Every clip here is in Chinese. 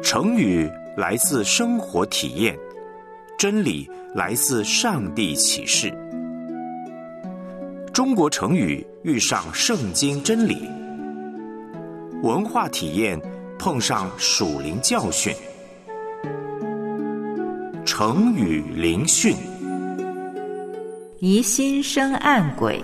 成语来自生活体验，真理来自上帝启示。中国成语遇上圣经真理，文化体验碰上属灵教训。成语灵讯。 疑心生暗鬼。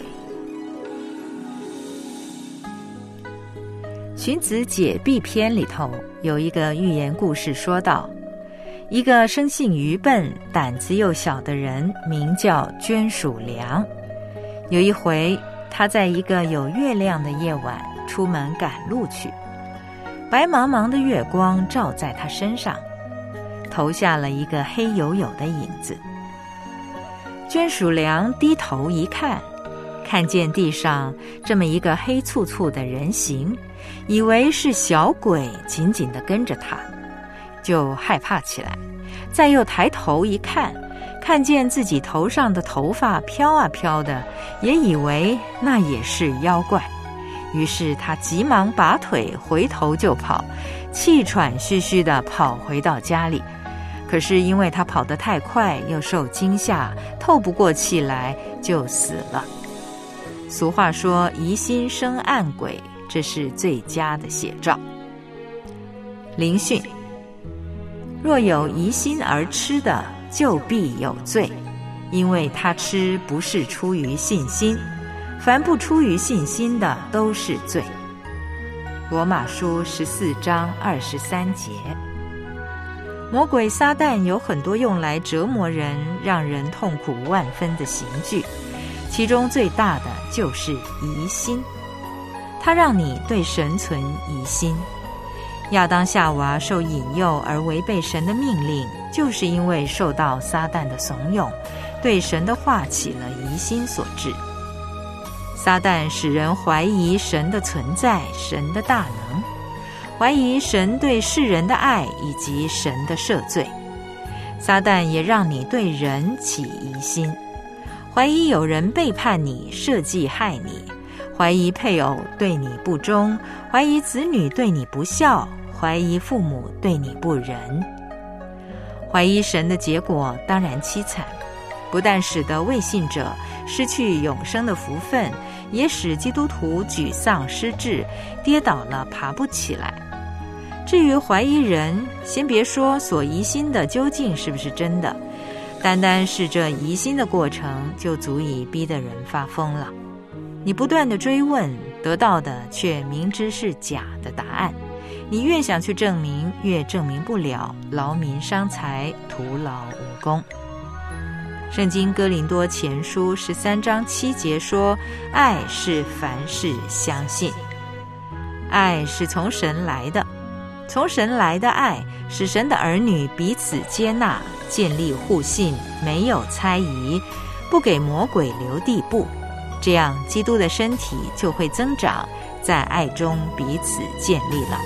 荀子解蔽篇里头有一个寓言故事，说道，一个生性愚笨、胆子又小的人，名叫捐属良。有一回，他在一个有月亮的夜晚出门赶路去，白茫茫的月光照在他身上，投下了一个黑黝黝的影子。捐属良低头一看，看见地上这么一个黑簇簇的人形，以为是小鬼紧紧地跟着他，就害怕起来。再又抬头一看，看见自己头上的头发飘啊飘的，也以为那也是妖怪。于是他急忙拔腿回头就跑，气喘吁吁地跑回到家里。可是因为他跑得太快，又受惊吓，透不过气来，就死了。俗话说，疑心生暗鬼，这是最佳的写照。灵训：若有疑心而吃的，就必有罪，因为他吃不是出于信心，凡不出于信心的都是罪。罗马书14章23节。魔鬼撒旦有很多用来折磨人、让人痛苦万分的刑具，其中最大的就是疑心。它让你对神存疑心。亚当夏娃受引诱而违背神的命令，就是因为受到撒旦的怂恿，对神的话起了疑心所致。撒旦使人怀疑神的存在、神的大能，怀疑神对世人的爱以及神的赦罪。撒旦也让你对人起疑心，怀疑有人背叛你，设计害你，怀疑配偶对你不忠，怀疑子女对你不孝，怀疑父母对你不仁。怀疑神的结果当然凄惨，不但使得未信者失去永生的福分，也使基督徒沮丧失志，跌倒了爬不起来。至于怀疑人，先别说所疑心的究竟是不是真的，单单是这疑心的过程，就足以逼得人发疯了。你不断的追问，得到的却明知是假的答案，你越想去证明，越证明不了，劳民伤财，徒劳无功。圣经哥林多前书13章7节说，爱是凡事相信。爱是从神来的，从神来的爱使神的儿女彼此接纳，建立互信，没有猜疑，不给魔鬼留地步，这样基督的身体就会增长，在爱中彼此建立了。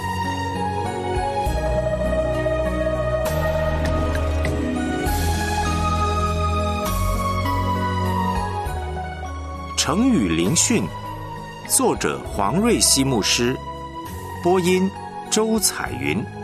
成语灵讯，作者黄瑞希牧师，播音周彩云。